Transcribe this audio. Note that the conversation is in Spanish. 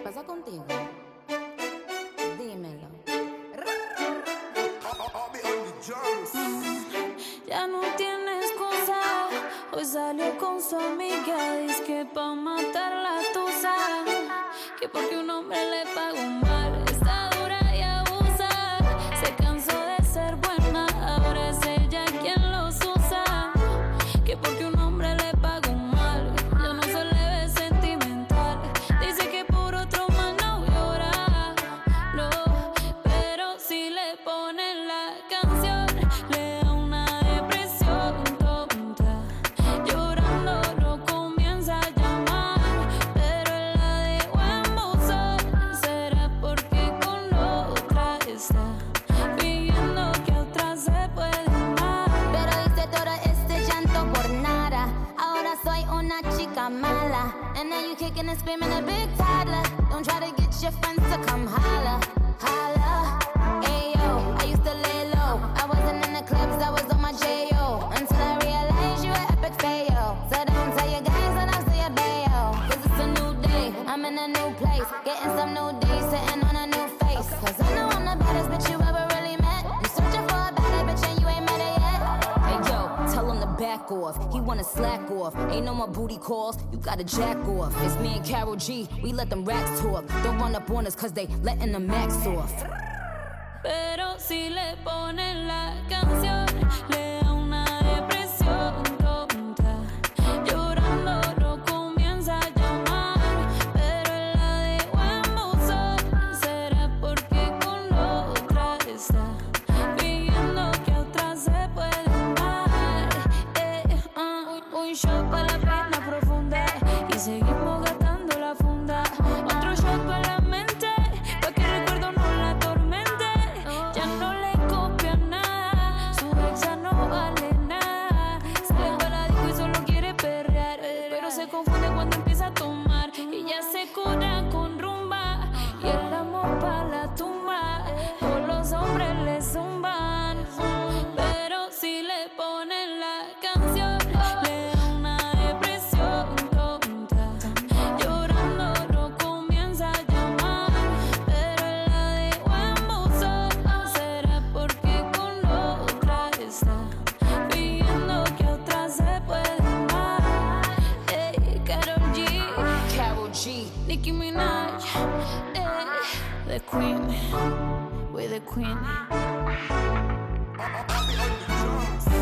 pasa contigo? Dímelo. Ya no tiene excusa. Hoy salió con su amiga. Dice que pa' matar la tusa. Que porque un hombre le pagó mal. Está dura y abusa. Se cansó de ser buena. Ahora es ella quien los usa. Que porque un hombre le pagó mal. Ya no se le ve sentimental. Dice que por otro más no llora. No, pero si le ponen la canción, le da una depresión tonta. Llorando no comienza a llamar, pero él la dejó en buzón. ¿Será porque con otra está pidiendo que otra se puede amar? Pero hice todo este llanto por nada. Ahora soy una chica mala. And now you kicking and screaming a big toddler. Don't try to get your friends to come holla, holla. Ayo, I used to lay low. I wasn't in the clubs, I was on my J.O. Until I realized you were epic fail. So don't tell your guys that I'll see a bayo. Cause it's a new day, I'm in a new place. Getting some new days, sitting on a new face. Cause I know I'm the baddest bitch you ever really met. You searching for a better bitch and you ain't met her yet. Hey yo, tell him to back off. He wanna slack off. Ain't no more booty calls, you gotta jack off. It's me and Karol G, we let them racks talk. Don't run up on us cause they letting the max off. Pero si le ponen la canción, le da una depresión tonta. Llorando no comienza a llamar, pero él la dejó en buzón. ¿Será porque con otra está pidiendo que otra se puede amar? Un shot para la pena profunda y seguimos gastando la funda. Otro shot para la mente, pa' que el recuerdo no la atormente. Ya no le copia nada, su exa no vale nada. Sale para la disco y solo quiere perrear, pero se confunde cuando empieza a tomar. Ella se cura con rumba y el amor pa' la tumba. Todos los hombres le zumban, pero si le ponen la canción, le da una depresión tonta. Llorando no comienza a llamar, pero él la dejó en buzón. ¿Será porque con otra está pidiendo que otra se puede amar? Hey, Karol G, Nicki Minaj, the queen, we're the queen.